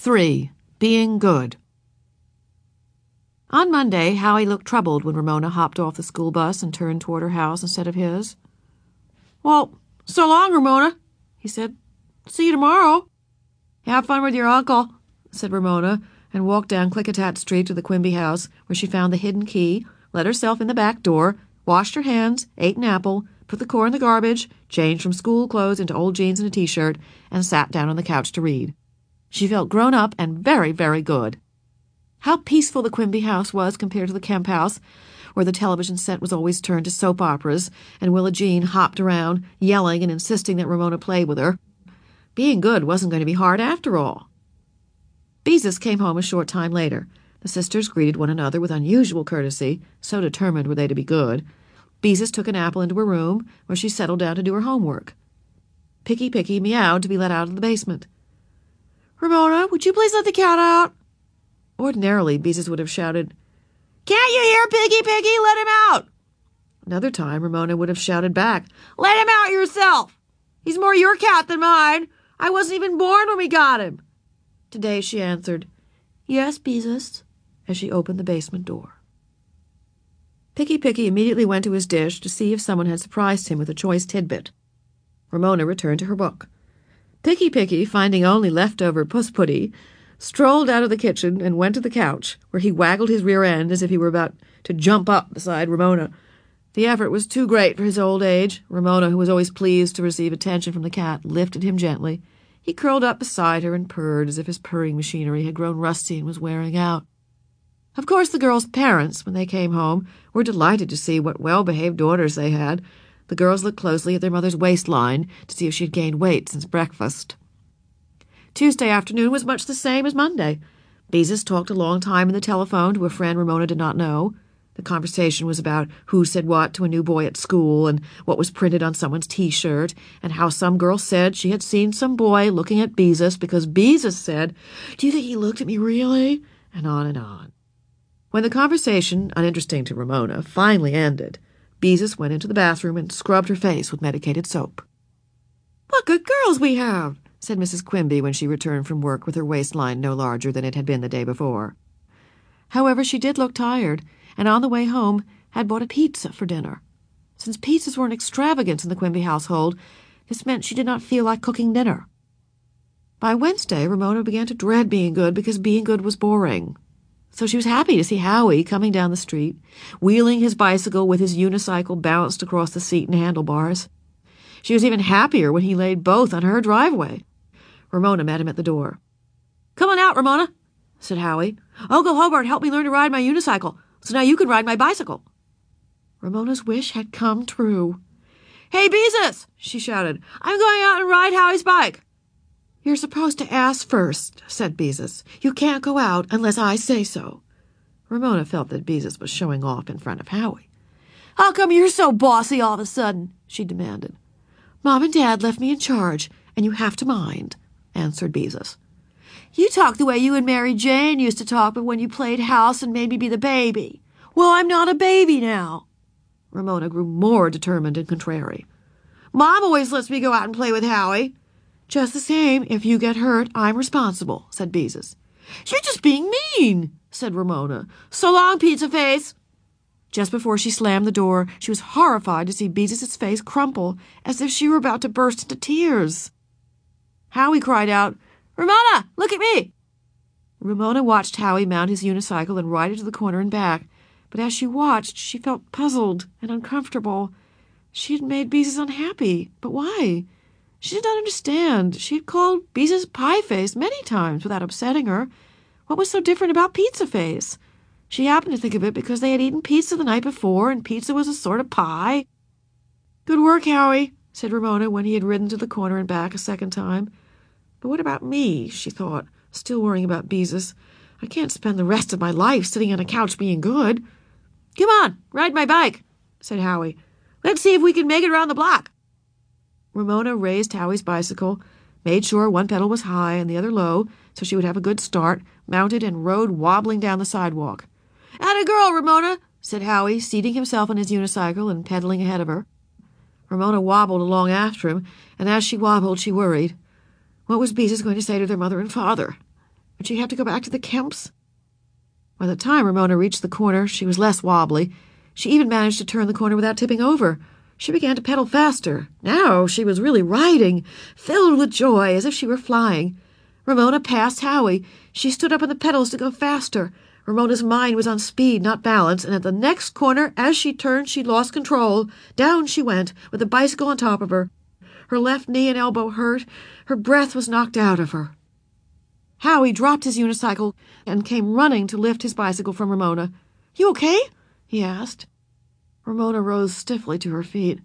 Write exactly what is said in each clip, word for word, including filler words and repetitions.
three. Being Good. On Monday, Howie looked troubled when Ramona hopped off the school bus and turned toward her house instead of his. "Well, so long, Ramona," he said. "See you tomorrow." "Have fun with your uncle," said Ramona, and walked down Klickitat Street to the Quimby house, where she found the hidden key, let herself in the back door, washed her hands, ate an apple, put the core in the garbage, changed from school clothes into old jeans and a T-shirt, and sat down on the couch to read. She felt grown up and very, very good. How peaceful the Quimby house was compared to the Kemp house, where the television set was always turned to soap operas, and Willa Jean hopped around, yelling and insisting that Ramona play with her. Being good wasn't going to be hard after all. Beezus came home a short time later. The sisters greeted one another with unusual courtesy, so determined were they to be good. Beezus took an apple into her room, where she settled down to do her homework. Picky Picky meowed to be let out of the basement. "Ramona, would you please let the cat out?" Ordinarily, Beezus would have shouted, "Can't you hear Piggy Piggy? Let him out!" Another time, Ramona would have shouted back, "Let him out yourself! He's more your cat than mine. I wasn't even born when we got him." Today she answered, "Yes, Beezus," as she opened the basement door. Picky Picky immediately went to his dish to see if someone had surprised him with a choice tidbit. Ramona returned to her book. Picky Picky, finding only leftover puss putty, strolled out of the kitchen and went to the couch, where he waggled his rear end as if he were about to jump up beside Ramona. The effort was too great for his old age. Ramona, who was always pleased to receive attention from the cat, lifted him gently. He curled up beside her and purred as if his purring machinery had grown rusty and was wearing out. Of course, the girls' parents, when they came home, were delighted to see what well-behaved daughters they had. The girls looked closely at their mother's waistline to see if she had gained weight since breakfast. Tuesday afternoon was much the same as Monday. Beezus talked a long time in the telephone to a friend Ramona did not know. The conversation was about who said what to a new boy at school, and what was printed on someone's T-shirt, and how some girl said she had seen some boy looking at Beezus because Beezus said, "Do you think he looked at me really?" and on and on. When the conversation, uninteresting to Ramona, finally ended, Beezus went into the bathroom and scrubbed her face with medicated soap. "What good girls we have," said Missus Quimby when she returned from work with her waistline no larger than it had been the day before. However, she did look tired, and on the way home had bought a pizza for dinner. Since pizzas were an extravagance in the Quimby household, this meant she did not feel like cooking dinner. By Wednesday, Ramona began to dread being good because being good was boring. So she was happy to see Howie coming down the street, wheeling his bicycle with his unicycle balanced across the seat and handlebars. She was even happier when he laid both on her driveway. Ramona met him at the door. "Come on out, Ramona," said Howie. "Uncle Hobart helped me learn to ride my unicycle, so now you can ride my bicycle." Ramona's wish had come true. "Hey, Beezus!" she shouted. "I'm going out and ride Howie's bike." "You're supposed to ask first," said Beezus. "You can't go out unless I say so." Ramona felt that Beezus was showing off in front of Howie. "How come you're so bossy all of a sudden?" she demanded. "Mom and Dad left me in charge, and you have to mind," answered Beezus. "You talk the way you and Mary Jane used to talk, but when you played house and made me be the baby. Well, I'm not a baby now." Ramona grew more determined and contrary. "Mom always lets me go out and play with Howie." "Just the same, if you get hurt, I'm responsible," said Beezus. "You're just being mean," said Ramona. "So long, pizza face." Just before she slammed the door, she was horrified to see Beezus's face crumple, as if she were about to burst into tears. Howie cried out, "Ramona, look at me!" Ramona watched Howie mount his unicycle and ride it to the corner and back, but as she watched, she felt puzzled and uncomfortable. She had made Beezus unhappy, but why? She did not understand. She had called Beezus Pie Face many times without upsetting her. What was so different about Pizza Face? She happened to think of it because they had eaten pizza the night before, and pizza was a sort of pie. "Good work, Howie," said Ramona when he had ridden to the corner and back a second time. "But what about me?" she thought, still worrying about Beezus. "I can't spend the rest of my life sitting on a couch being good." "Come on, ride my bike," said Howie. "Let's see if we can make it around the block." Ramona raised Howie's bicycle, made sure one pedal was high and the other low so she would have a good start, mounted and rode wobbling down the sidewalk. "Atta girl, Ramona," said Howie, seating himself on his unicycle and pedaling ahead of her. Ramona wobbled along after him, and as she wobbled she worried. What was Beezus going to say to their mother and father? Would she have to go back to the Kemps? By the time Ramona reached the corner, she was less wobbly. She even managed to turn the corner without tipping over. She began to pedal faster. Now she was really riding, filled with joy, as if she were flying. Ramona passed Howie. She stood up on the pedals to go faster. Ramona's mind was on speed, not balance, and at the next corner, as she turned, she lost control. Down she went, with the bicycle on top of her. Her left knee and elbow hurt. Her breath was knocked out of her. Howie dropped his unicycle and came running to lift his bicycle from Ramona. "You okay?" he asked. Ramona rose stiffly to her feet.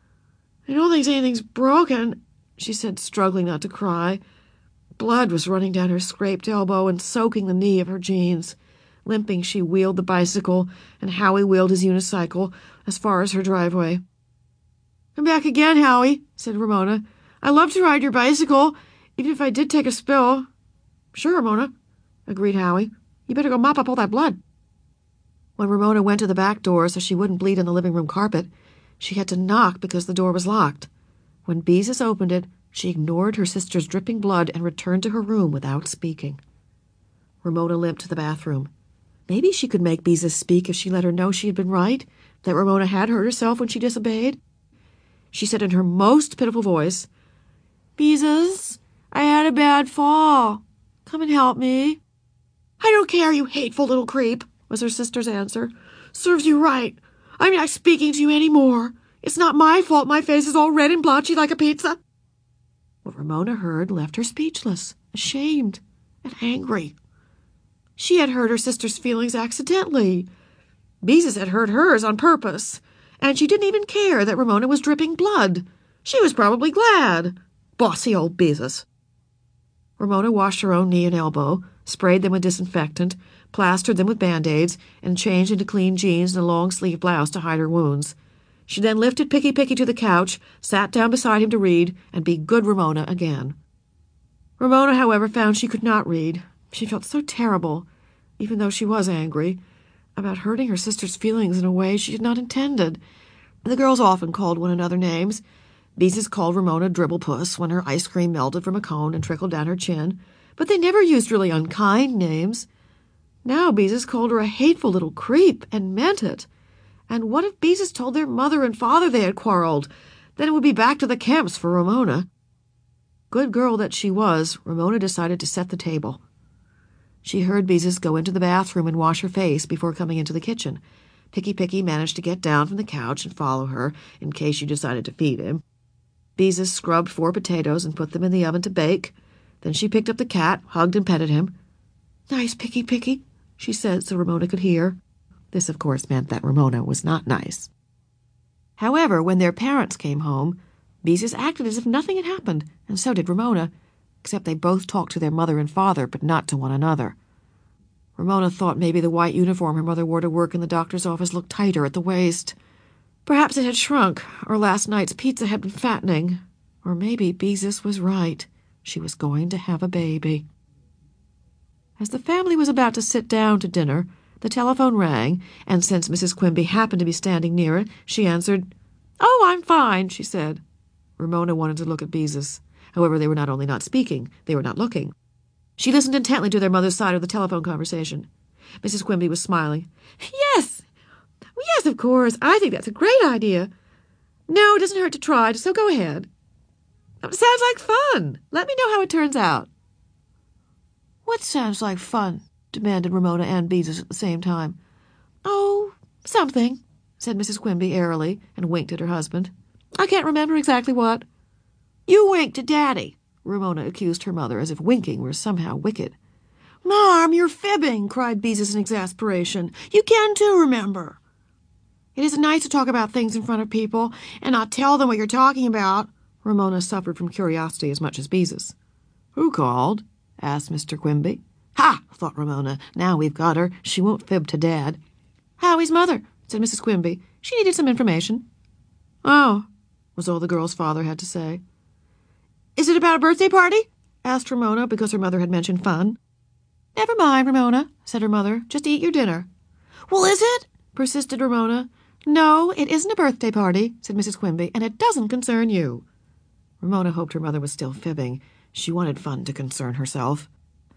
"I don't think anything's broken," she said, struggling not to cry. Blood was running down her scraped elbow and soaking the knee of her jeans. Limping, she wheeled the bicycle, and Howie wheeled his unicycle as far as her driveway. "Come back again, Howie," said Ramona. "I love to ride your bicycle, even if I did take a spill." "Sure, Ramona," agreed Howie. "You better go mop up all that blood." When Ramona went to the back door so she wouldn't bleed on the living room carpet, she had to knock because the door was locked. When Beezus opened it, she ignored her sister's dripping blood and returned to her room without speaking. Ramona limped to the bathroom. Maybe she could make Beezus speak if she let her know she had been right, that Ramona had hurt herself when she disobeyed. She said in her most pitiful voice, "Beezus, I had a bad fall. Come and help me." "I don't care, you hateful little creep," was her sister's answer. "Serves you right. I'm not speaking to you any more. It's not my fault my face is all red and blotchy like a pizza." What Ramona heard left her speechless, ashamed, and angry. She had hurt her sister's feelings accidentally. Beezus had hurt hers on purpose, and she didn't even care that Ramona was dripping blood. She was probably glad. Bossy old Beezus. Ramona washed her own knee and elbow, sprayed them with disinfectant, plastered them with Band-Aids, and changed into clean jeans and a long-sleeved blouse to hide her wounds. She then lifted Picky Picky to the couch, sat down beside him to read, and be good Ramona again. Ramona, however, found she could not read. She felt so terrible, even though she was angry, about hurting her sister's feelings in a way she had not intended. The girls often called one another names. Beezus called Ramona Dribblepuss when her ice cream melted from a cone and trickled down her chin, but they never used really unkind names. Now Beezus called her a hateful little creep, and meant it. And what if Beezus told their mother and father they had quarreled? Then it would be back to the Kemps for Ramona. Good girl that she was, Ramona decided to set the table. She heard Beezus go into the bathroom and wash her face before coming into the kitchen. Picky Picky managed to get down from the couch and follow her, in case she decided to feed him. Beezus scrubbed four potatoes and put them in the oven to bake. Then she picked up the cat, hugged and petted him. "Nice, Picky Picky," she said so Ramona could hear. This, of course, meant that Ramona was not nice. However, when their parents came home, Beezus acted as if nothing had happened, and so did Ramona, except they both talked to their mother and father, but not to one another. Ramona thought maybe the white uniform her mother wore to work in the doctor's office looked tighter at the waist. Perhaps it had shrunk, or last night's pizza had been fattening. Or maybe Beezus was right. She was going to have a baby. As the family was about to sit down to dinner, the telephone rang, and since Missus Quimby happened to be standing near it, she answered. "Oh, I'm fine," she said. Ramona wanted to look at Beezus. However, they were not only not speaking, they were not looking. She listened intently to their mother's side of the telephone conversation. Missus Quimby was smiling. "Yes, yes, of course. I think that's a great idea. No, it doesn't hurt to try, so go ahead. It sounds like fun. Let me know how it turns out." "What sounds like fun?" demanded Ramona and Beezus at the same time. "Oh, something," said Missus Quimby airily, and winked at her husband. "I can't remember exactly what." "You winked at Daddy," Ramona accused her mother, as if winking were somehow wicked. "Marm, you're fibbing," cried Beezus in exasperation. "You can too remember." "It isn't nice to talk about things in front of people and not tell them what you're talking about." Ramona suffered from curiosity as much as Beezus. "Who called?" asked Mister Quimby. "Ha!" thought Ramona. "Now we've got her. She won't fib to Dad." "Howie's mother," said Missus Quimby. "She needed some information." "Oh," was all the girl's father had to say. "Is it about a birthday party?" asked Ramona, because her mother had mentioned fun. "Never mind, Ramona," said her mother. "Just eat your dinner." "Well, is it?" persisted Ramona. "No, it isn't a birthday party," said Missus Quimby, "and it doesn't concern you." Ramona hoped her mother was still fibbing. She wanted fun to concern herself.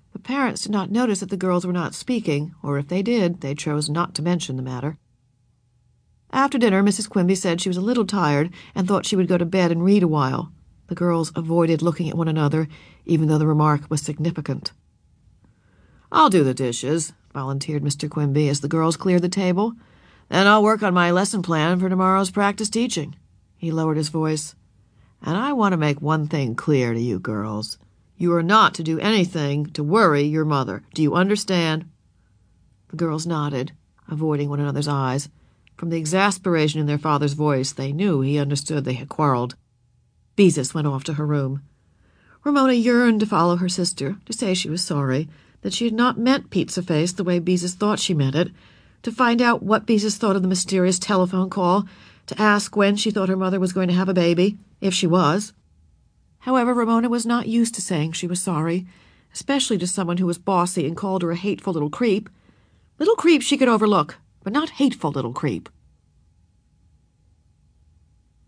The parents did not notice that the girls were not speaking, or if they did, they chose not to mention the matter. After dinner, Missus Quimby said she was a little tired and thought she would go to bed and read a while. The girls avoided looking at one another, even though the remark was significant. "I'll do the dishes," volunteered Mister Quimby as the girls cleared the table. "Then I'll work on my lesson plan for tomorrow's practice teaching." He lowered his voice. "And I want to make one thing clear to you girls. You are not to do anything to worry your mother. Do you understand?" The girls nodded, avoiding one another's eyes. From the exasperation in their father's voice, they knew he understood they had quarreled. Beezus went off to her room. Ramona yearned to follow her sister, to say she was sorry, that she had not meant Pizza Face the way Beezus thought she meant it, to find out what Beezus thought of the mysterious telephone call, to ask when she thought her mother was going to have a baby, if she was. However, Ramona was not used to saying she was sorry, especially to someone who was bossy and called her a hateful little creep. Little creep she could overlook, but not hateful little creep.